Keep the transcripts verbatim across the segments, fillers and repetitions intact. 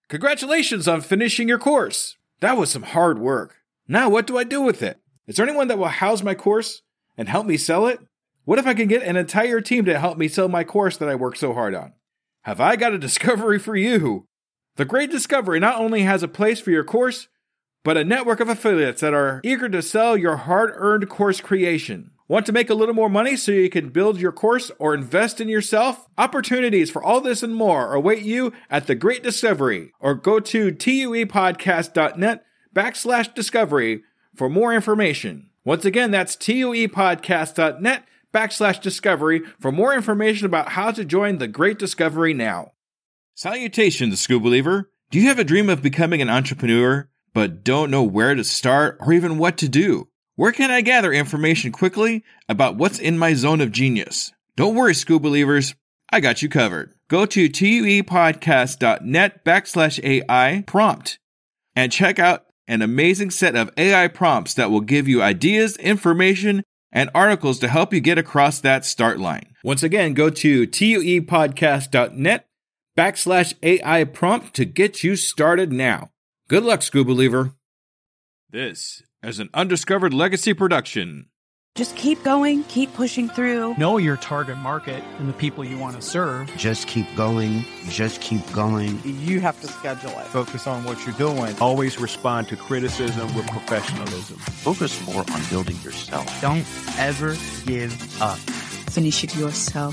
Congratulations on finishing your course. That was some hard work. Now what do I do with it? Is there anyone that will house my course and help me sell it? What if I can get an entire team to help me sell my course that I worked so hard on? Have I got a discovery for you? The Great Discovery not only has a place for your course, but a network of affiliates that are eager to sell your hard-earned course creation. Want to make a little more money so you can build your course or invest in yourself? Opportunities for all this and more await you at The Great Discovery, or go to tuepodcast.net backslash discovery for more information. Once again, that's tuepodcast.net backslash discovery for more information about how to join The Great Discovery now. Salutations, School Believer. Do you have a dream of becoming an entrepreneur, but don't know where to start or even what to do? Where can I gather information quickly about what's in my zone of genius? Don't worry, School Believers. I got you covered. Go to tuepodcast.net backslash AI prompt and check out an amazing set of A I prompts that will give you ideas, information, and articles to help you get across that start line. Once again, go to tuepodcast.net backslash AI prompt to get you started now. Good luck, School Believer. This is an Undiscovered Legacy production. Just keep going, keep pushing through. Know your target market and the people you want to serve. Just keep going, just keep going. You have to schedule it. Focus on what you're doing. Always respond to criticism with professionalism. Focus more on building yourself. Don't ever give up. Finish it yourself.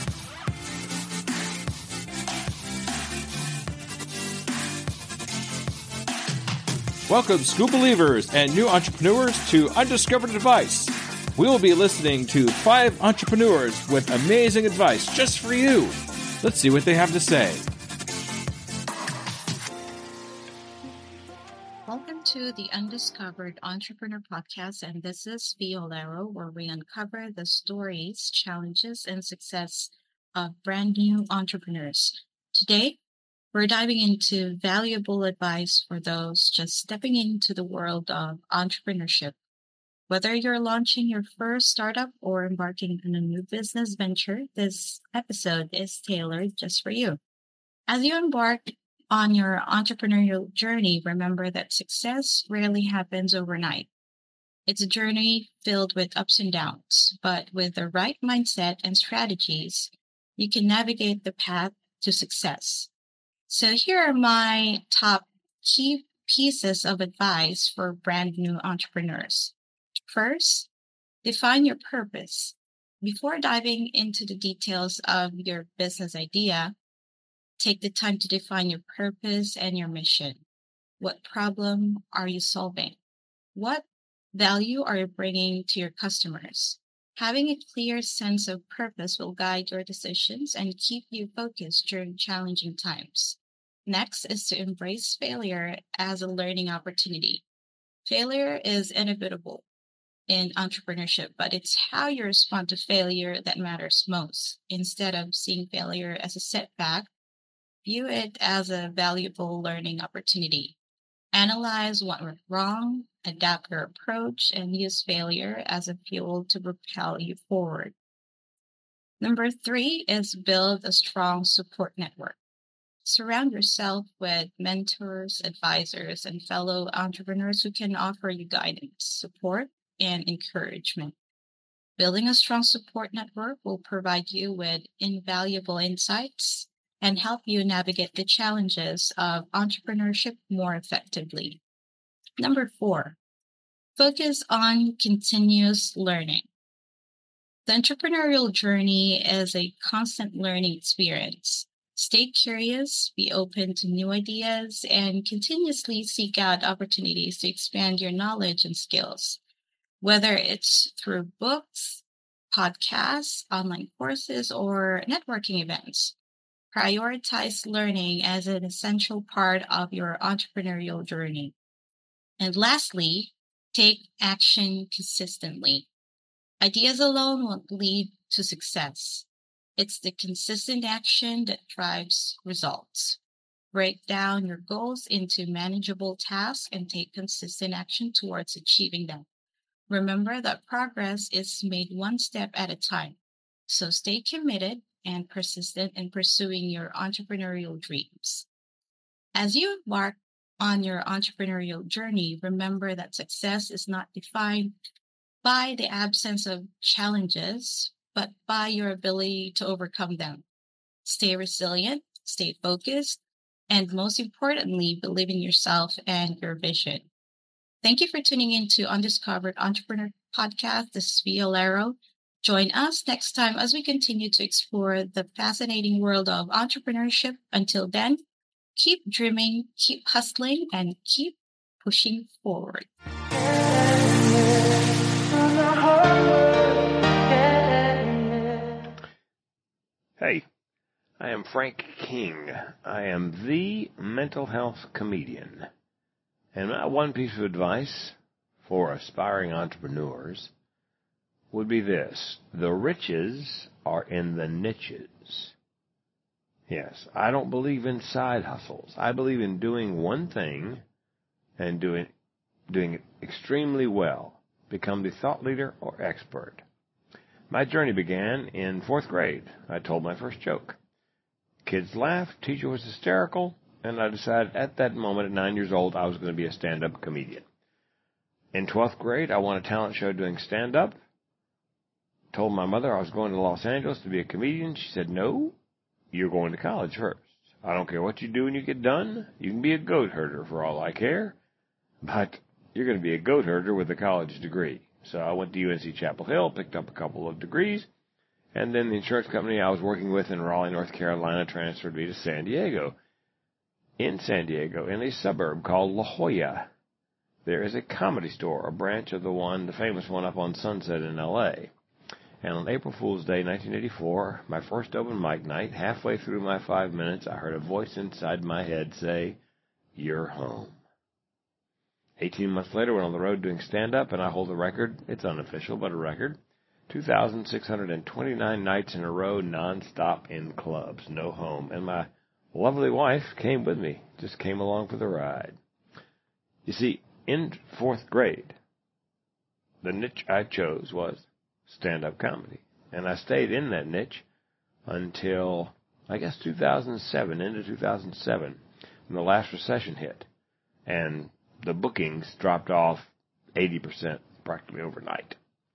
Welcome, School Believers and new entrepreneurs, to Undiscovered Advice. We will be listening to five entrepreneurs with amazing advice just for you. Let's see what they have to say. Welcome to the Undiscovered Entrepreneur Podcast, and this is Violero, where we uncover the stories, challenges, and success of brand new entrepreneurs. Today, we're diving into valuable advice for those just stepping into the world of entrepreneurship. Whether you're launching your first startup or embarking on a new business venture, this episode is tailored just for you. As you embark on your entrepreneurial journey, remember that success rarely happens overnight. It's a journey filled with ups and downs, but with the right mindset and strategies, you can navigate the path to success. So here are my top key pieces of advice for brand new entrepreneurs. First, define your purpose. Before diving into the details of your business idea, take the time to define your purpose and your mission. What problem are you solving? What value are you bringing to your customers? Having a clear sense of purpose will guide your decisions and keep you focused during challenging times. Next is to embrace failure as a learning opportunity. Failure is inevitable in entrepreneurship, but it's how you respond to failure that matters most. Instead of seeing failure as a setback, view it as a valuable learning opportunity. Analyze what went wrong, adapt your approach, and use failure as a fuel to propel you forward. Number three is build a strong support network. Surround yourself with mentors, advisors, and fellow entrepreneurs who can offer you guidance, support, and encouragement. Building a strong support network will provide you with invaluable insights and help you navigate the challenges of entrepreneurship more effectively. Number four, focus on continuous learning. The entrepreneurial journey is a constant learning experience. Stay curious, be open to new ideas, and continuously seek out opportunities to expand your knowledge and skills. Whether it's through books, podcasts, online courses, or networking events, prioritize learning as an essential part of your entrepreneurial journey. And lastly, take action consistently. Ideas alone won't lead to success. It's the consistent action that drives results. Break down your goals into manageable tasks and take consistent action towards achieving them. Remember that progress is made one step at a time. So stay committed and persistent in pursuing your entrepreneurial dreams. As you embark on your entrepreneurial journey, remember that success is not defined by the absence of challenges, but by your ability to overcome them. Stay resilient, stay focused, and most importantly, believe in yourself and your vision. Thank you for tuning in to Undiscovered Entrepreneur Podcast. This is Vio Lero. Join us next time as we continue to explore the fascinating world of entrepreneurship. Until then, keep dreaming, keep hustling, and keep pushing forward. Hey, I am Frank King. I am the mental health comedian. And my one piece of advice for aspiring entrepreneurs would be this. The riches are in the niches. Yes, I don't believe in side hustles. I believe in doing one thing and doing, doing it extremely well. Become the thought leader or expert. My journey began in fourth grade. I told my first joke. Kids laughed, teacher was hysterical, and I decided at that moment at nine years old I was going to be a stand-up comedian. In twelfth grade, I won a talent show doing stand-up. Told my mother I was going to Los Angeles to be a comedian. She said, no, you're going to college first. I don't care what you do when you get done. You can be a goat herder for all I care, but you're going to be a goat herder with a college degree. So I went to U N C Chapel Hill, picked up a couple of degrees, and then the insurance company I was working with in Raleigh, North Carolina, transferred me to San Diego. In San Diego, in a suburb called La Jolla, there is a Comedy Store, a branch of the one, the famous one up on Sunset in L A. And on April Fool's Day, nineteen eighty-four, my first open mic night, halfway through my five minutes, I heard a voice inside my head say, "You're home." Eighteen months later, went on the road doing stand-up, and I hold the record. It's unofficial, but a record. two thousand six hundred twenty-nine nights in a row, non-stop in clubs, no home. And my lovely wife came with me, just came along for the ride. You see, in fourth grade, the niche I chose was stand-up comedy. And I stayed in that niche until, I guess, two thousand seven, into two thousand seven, when the last recession hit. And the bookings dropped off eighty percent practically overnight.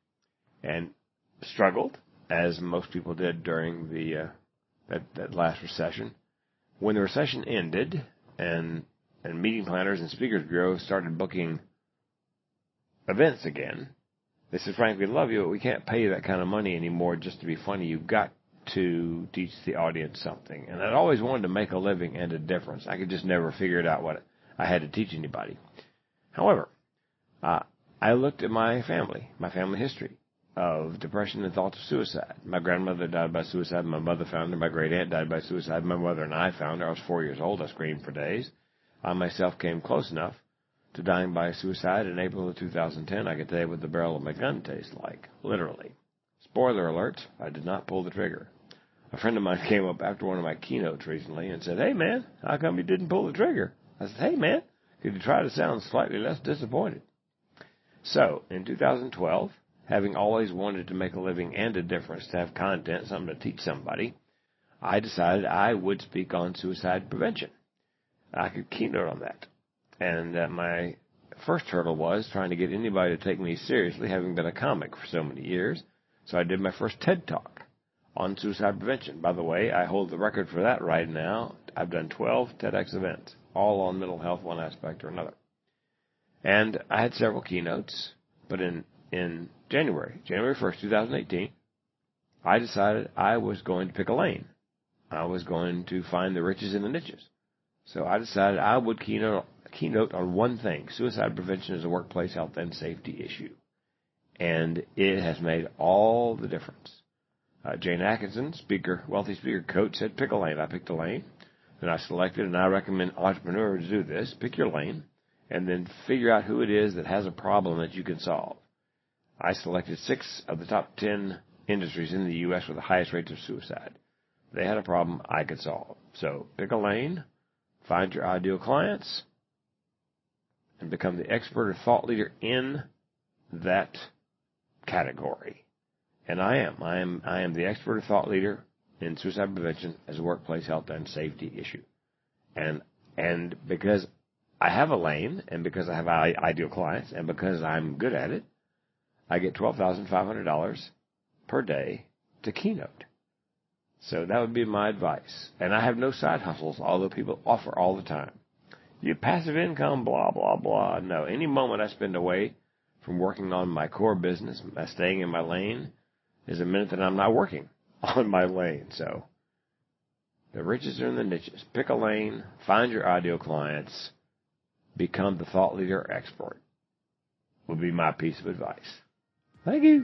And struggled, as most people did during the uh, that, that last recession. When the recession ended and and meeting planners and speakers bureaus started booking events again, they said, "Frank, we love you, but we can't pay you that kind of money anymore just to be funny. You've got to teach the audience something." And I'd always wanted to make a living and a difference. I could just never figure it out what I had to teach anybody. However, uh, I looked at my family, my family history of depression and thoughts of suicide. My grandmother died by suicide. My mother found her. My great aunt died by suicide. My mother and I found her. I was four years old. I screamed for days. I myself came close enough to dying by suicide in April of two thousand ten. I could tell you what the barrel of my gun tastes like, literally. Spoiler alert, I did not pull the trigger. A friend of mine came up after one of my keynotes recently and said, "Hey, man, how come you didn't pull the trigger?" I said, "Hey, man, could you try to sound slightly less disappointed?" So, in two thousand twelve, having always wanted to make a living and a difference, to have content, something to teach somebody, I decided I would speak on suicide prevention. I could keynote on that. And uh, my first hurdle was trying to get anybody to take me seriously, having been a comic for so many years. So I did my first TED Talk on suicide prevention. By the way, I hold the record for that right now. I've done twelve TEDx events, all on mental health, one aspect or another. And I had several keynotes, but in, in January, January first, twenty eighteen, I decided I was going to pick a lane. I was going to find the riches in the niches. So I decided I would keynote, keynote on one thing. Suicide prevention is a workplace health and safety issue. And it has made all the difference. Uh, Jane Atkinson, speaker, wealthy speaker coach, said pick a lane. I picked a lane. Then I selected, and I recommend entrepreneurs do this. Pick your lane, and then figure out who it is that has a problem that you can solve. I selected six of the top ten industries in the U S with the highest rates of suicide. They had a problem I could solve. So pick a lane, find your ideal clients, and become the expert or thought leader in that category. And I am. I am I am the expert or thought leader in suicide prevention as a workplace health and safety issue. And And because I have a lane, and because I have ideal clients, and because I'm good at it, I get twelve thousand five hundred dollars per day to keynote. So that would be my advice. And I have no side hustles, although people offer all the time. You passive income, blah, blah, blah. No, any moment I spend away from working on my core business, staying in my lane, is a minute that I'm not working on my lane. So the riches are in the niches. Pick a lane, find your ideal clients, become the thought leader or expert, would be my piece of advice. Thank you.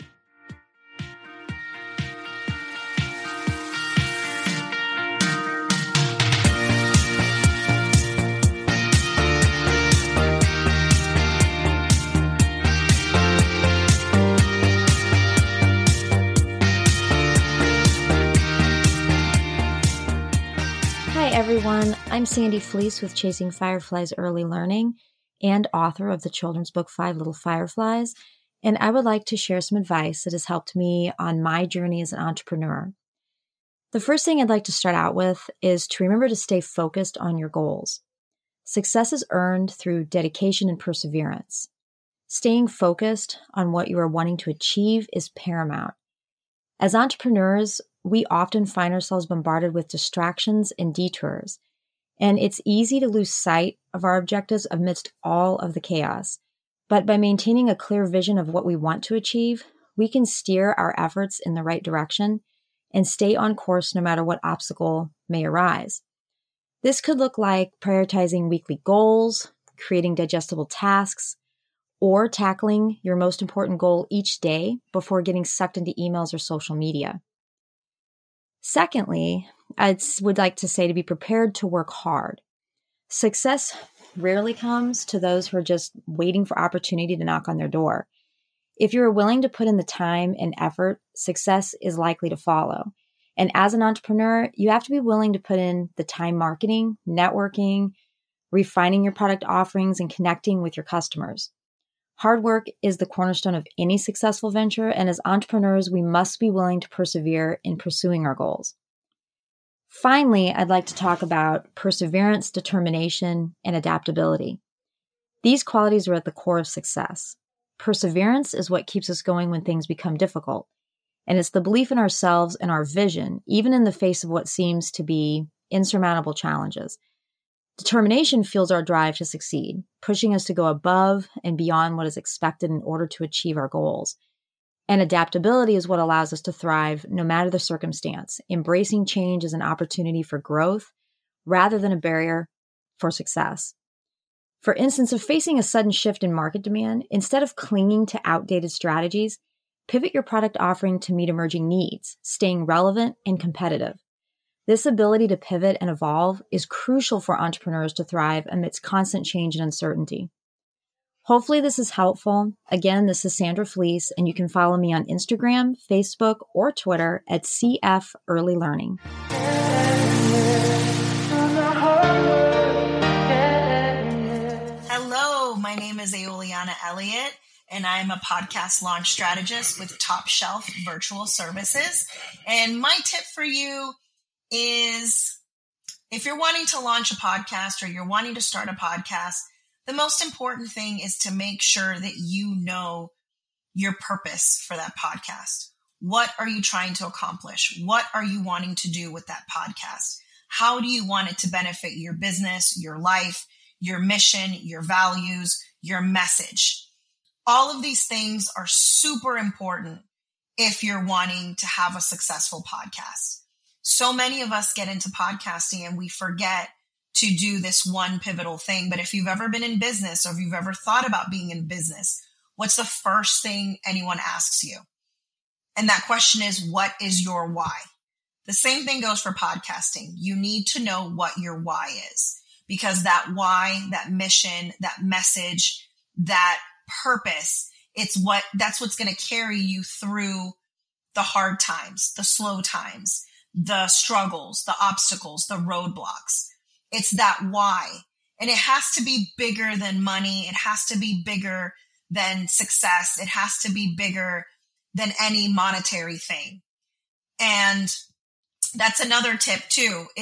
Everyone, I'm Sandy Fleece with Chasing Fireflies Early Learning and author of the children's book Five Little Fireflies, and I would like to share some advice that has helped me on my journey as an entrepreneur. The first thing I'd like to start out with is to remember to stay focused on your goals. Success is earned through dedication and perseverance. Staying focused on what you are wanting to achieve is paramount. As entrepreneurs, we often find ourselves bombarded with distractions and detours, and it's easy to lose sight of our objectives amidst all of the chaos. But by maintaining a clear vision of what we want to achieve, we can steer our efforts in the right direction and stay on course no matter what obstacle may arise. This could look like prioritizing weekly goals, creating digestible tasks, or tackling your most important goal each day before getting sucked into emails or social media. Secondly, I would like to say to be prepared to work hard. Success rarely comes to those who are just waiting for opportunity to knock on their door. If you're willing to put in the time and effort, success is likely to follow. And as an entrepreneur, you have to be willing to put in the time marketing, networking, refining your product offerings, and connecting with your customers. Hard work is the cornerstone of any successful venture, and as entrepreneurs, we must be willing to persevere in pursuing our goals. Finally, I'd like to talk about perseverance, determination, and adaptability. These qualities are at the core of success. Perseverance is what keeps us going when things become difficult, and it's the belief in ourselves and our vision, even in the face of what seems to be insurmountable challenges. Determination fuels our drive to succeed, pushing us to go above and beyond what is expected in order to achieve our goals. And adaptability is what allows us to thrive no matter the circumstance, embracing change as an opportunity for growth rather than a barrier for success. For instance, if facing a sudden shift in market demand, instead of clinging to outdated strategies, pivot your product offering to meet emerging needs, staying relevant and competitive. This ability to pivot and evolve is crucial for entrepreneurs to thrive amidst constant change and uncertainty. Hopefully this is helpful. Again, this is Sandra Fleece, and you can follow me on Instagram, Facebook, or Twitter at C F Early Learning. Hello, my name is Aoliana Elliott, and I'm a podcast launch strategist with Top Shelf Virtual Services. And my tip for you is if you're wanting to launch a podcast or you're wanting to start a podcast, the most important thing is to make sure that you know your purpose for that podcast. What are you trying to accomplish? What are you wanting to do with that podcast? How do you want it to benefit your business, your life, your mission, your values, your message? All of these things are super important if you're wanting to have a successful podcast. So many of us get into podcasting and we forget to do this one pivotal thing. But if you've ever been in business or if you've ever thought about being in business, what's the first thing anyone asks you? And that question is, what is your why? The same thing goes for podcasting. You need to know what your why is, because that why, that mission, that message, that purpose, it's what, that's what's going to carry you through the hard times, the slow times, the struggles, the obstacles, the roadblocks. It's that why. And it has to be bigger than money. It has to be bigger than success. It has to be bigger than any monetary thing. And that's another tip too, is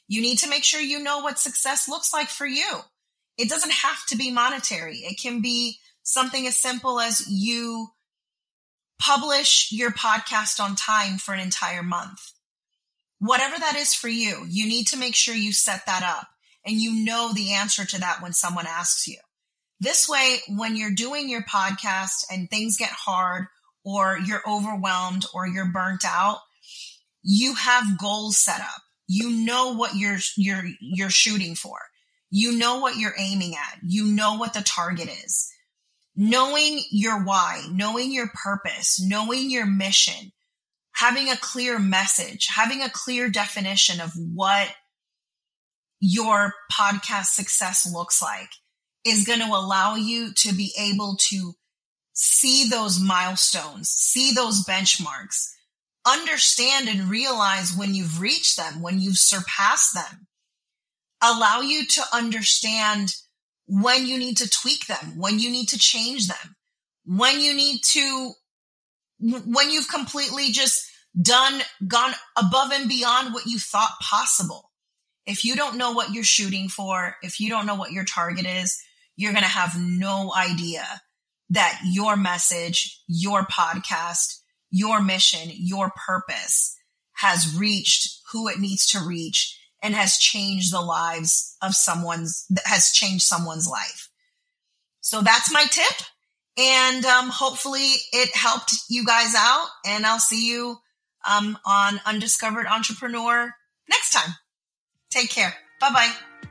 You need to make sure you know what success looks like for you. It doesn't have to be monetary. It can be something as simple as you publish your podcast on time for an entire month. Whatever that is for you, you need to make sure you set that up and you know the answer to that when someone asks you. This way, when you're doing your podcast and things get hard or you're overwhelmed or you're burnt out, you have goals set up. You know what you're, you're, you're shooting for. You know what you're aiming at. You know what the target is. Knowing your why, knowing your purpose, knowing your mission, having a clear message, having a clear definition of what your podcast success looks like is going to allow you to be able to see those milestones, see those benchmarks, understand and realize when you've reached them, when you've surpassed them, allow you to understand when you need to tweak them, when you need to change them, when you need to, when you've completely just done, gone above and beyond what you thought possible. If you don't know what you're shooting for, if you don't know what your target is, you're going to have no idea that your message, your podcast, your mission, your purpose has reached who it needs to reach and has changed the lives of someone's, has changed someone's life. So that's my tip. And um, hopefully it helped you guys out. And I'll see you um, on Undiscovered Entrepreneur next time. Take care. Bye-bye.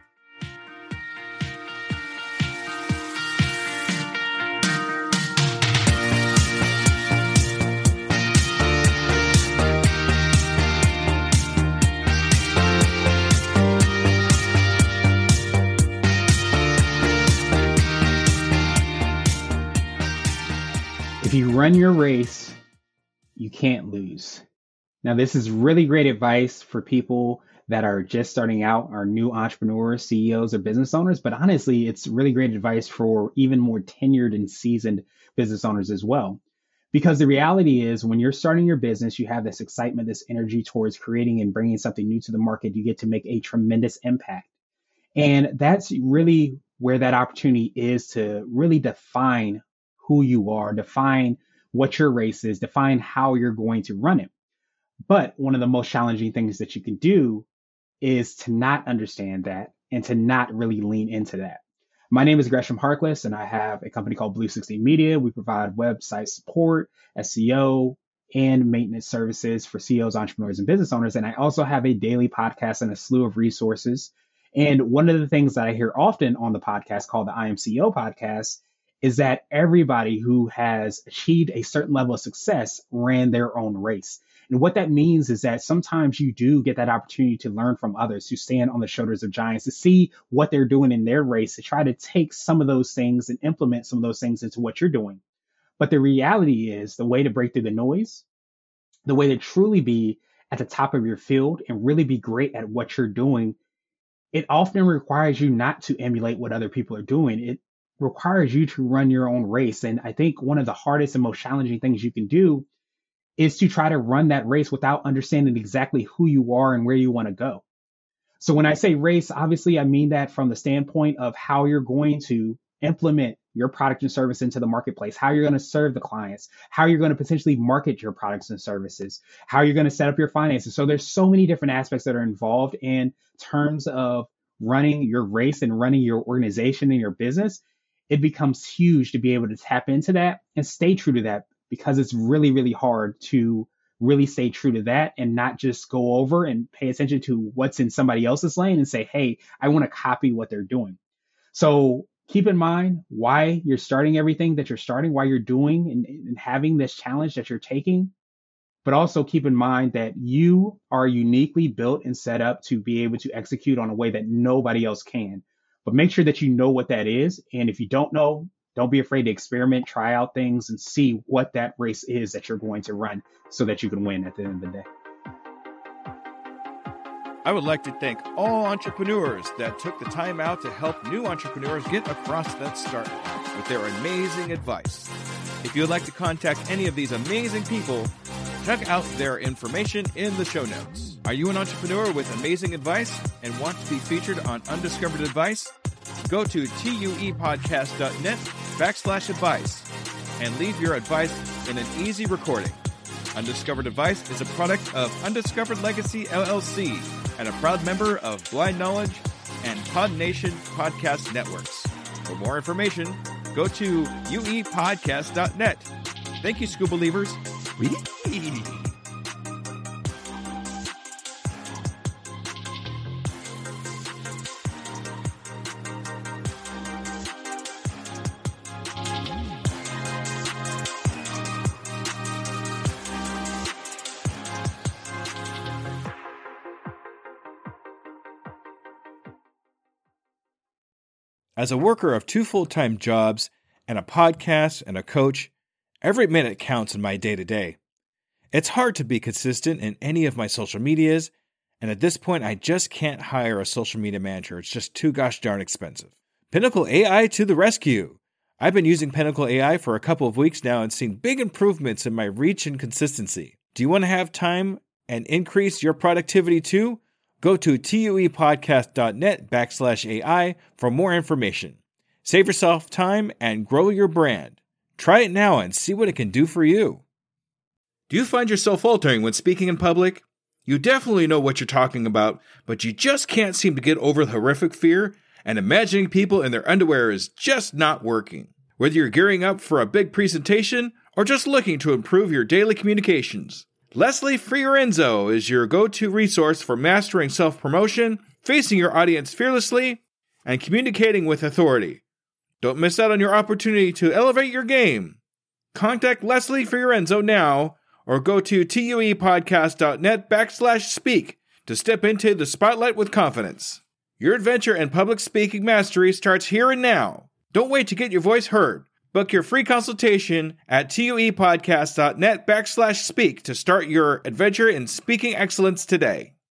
If you run your race, you can't lose. Now, this is really great advice for people that are just starting out, are new entrepreneurs, C E Os, or business owners. But honestly, it's really great advice for even more tenured and seasoned business owners as well. Because the reality is, when you're starting your business, you have this excitement, this energy towards creating and bringing something new to the market. You get to make a tremendous impact. And that's really where that opportunity is to really define who you are, define what your race is, define how you're going to run it. But one of the most challenging things that you can do is to not understand that and to not really lean into that. My name is Gresham Harkless, and I have a company called Blue sixty Media. We provide website support, S E O, and maintenance services for C E Os, entrepreneurs, and business owners. And I also have a daily podcast and a slew of resources. And one of the things that I hear often on the podcast called the I Am C E O podcast is that everybody who has achieved a certain level of success ran their own race. And what that means is that sometimes you do get that opportunity to learn from others, to stand on the shoulders of giants, to see what they're doing in their race, to try to take some of those things and implement some of those things into what you're doing. But the reality is, the way to break through the noise, the way to truly be at the top of your field and really be great at what you're doing, it often requires you not to emulate what other people are doing. It requires you to run your own race. And I think one of the hardest and most challenging things you can do is to try to run that race without understanding exactly who you are and where you want to go. So when I say race, obviously I mean that from the standpoint of how you're going to implement your product and service into the marketplace, how you're going to serve the clients, how you're going to potentially market your products and services, how you're going to set up your finances. So there's so many different aspects that are involved in terms of running your race and running your organization and your business. It becomes huge to be able to tap into that and stay true to that, because it's really, really hard to really stay true to that and not just go over and pay attention to what's in somebody else's lane and say, hey, I want to copy what they're doing. So keep in mind why you're starting everything that you're starting, why you're doing and, and having this challenge that you're taking. But also keep in mind that you are uniquely built and set up to be able to execute on a way that nobody else can. But make sure that you know what that is. And if you don't know, don't be afraid to experiment, try out things, and see what that race is that you're going to run so that you can win at the end of the day. I would like to thank all entrepreneurs that took the time out to help new entrepreneurs get across that start line with their amazing advice. If you would like to contact any of these amazing people, check out their information in the show notes. Are you an entrepreneur with amazing advice and want to be featured on Undiscovered Advice? Go to tuepodcast.net backslash advice and leave your advice in an easy recording. Undiscovered Advice is a product of Undiscovered Legacy L L C and a proud member of Blind Knowledge and Pod Nation podcast networks. For more information, go to u e podcast dot net. Thank you, School Believers. As a worker of two full-time jobs and a podcast and a coach, every minute counts in my day-to-day. It's hard to be consistent in any of my social medias, and at this point I just can't hire a social media manager. It's just too gosh darn expensive. Pinnacle A I to the rescue! I've been using Pinnacle A I for a couple of weeks now and seen big improvements in my reach and consistency. Do you want to have time and increase your productivity too? Go to tuepodcast.net backslash AI for more information. Save yourself time and grow your brand. Try it now and see what it can do for you. Do you find yourself faltering when speaking in public? You definitely know what you're talking about, but you just can't seem to get over the horrific fear, and imagining people in their underwear is just not working. Whether you're gearing up for a big presentation or just looking to improve your daily communications, Leslie Fiorenzo is your go-to resource for mastering self-promotion, facing your audience fearlessly, and communicating with authority. Don't miss out on your opportunity to elevate your game. Contact Leslie Fiorenzo now or go to tuepodcast.net backslash speak to step into the spotlight with confidence. Your adventure in public speaking mastery starts here and now. Don't wait to get your voice heard. Book your free consultation at tuepodcast.net backslash speak to start your adventure in speaking excellence today.